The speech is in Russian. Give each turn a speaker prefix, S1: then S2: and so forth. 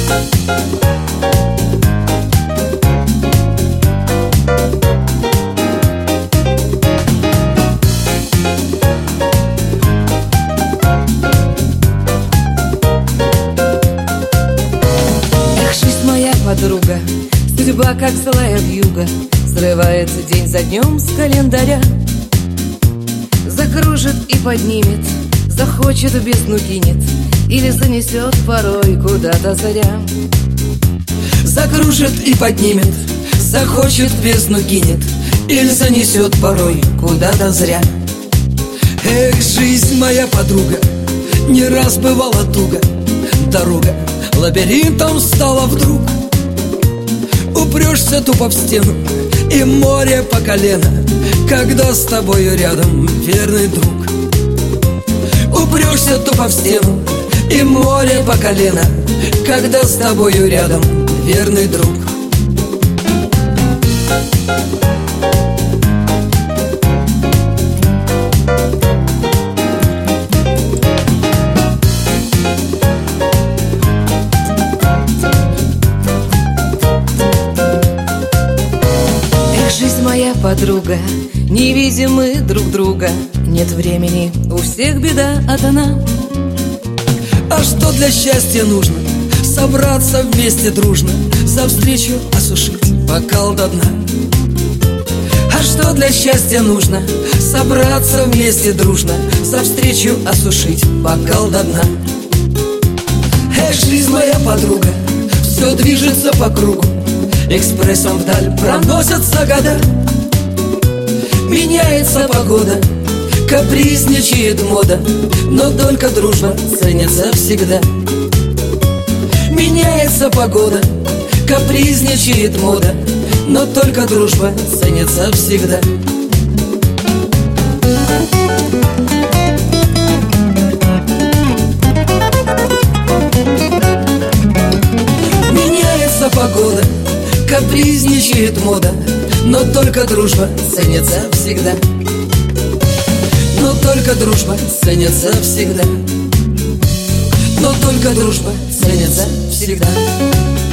S1: Подруга, судьба как злая вьюга, срывается день за днем с календаря. Закружит и поднимет, захочет в бездну кинет, или занесет порой куда-то заря.
S2: Закружит и поднимет, захочет в бездну кинет, или занесет порой куда-то зря. Эх, жизнь моя подруга, не раз бывала туго. Дорога лабиринтом стала вдруг. Упрешься тупо в стену, и море по колено, когда с тобою рядом верный друг. Упрешься тупо в стену, и море по колено, когда с тобою рядом верный друг.
S1: Жизнь моя подруга, не видим мы друг друга, нет времени, у всех беда одна.
S2: А что для счастья нужно? Собраться вместе дружно, за встречу осушить бокал до дна. А что для счастья нужно? Собраться вместе дружно, за встречу осушить бокал до дна. Эх, жизнь моя подруга, все движется по кругу, экспрессом вдаль проносятся года. Меняется погода, капризничает мода, но только дружба ценится всегда. Меняется погода, капризничает мода, но только дружба ценится всегда. Меняется погода, капризничает мода, но только дружба ценится всегда. Но только дружба ценится всегда. Но только дружба ценится всегда.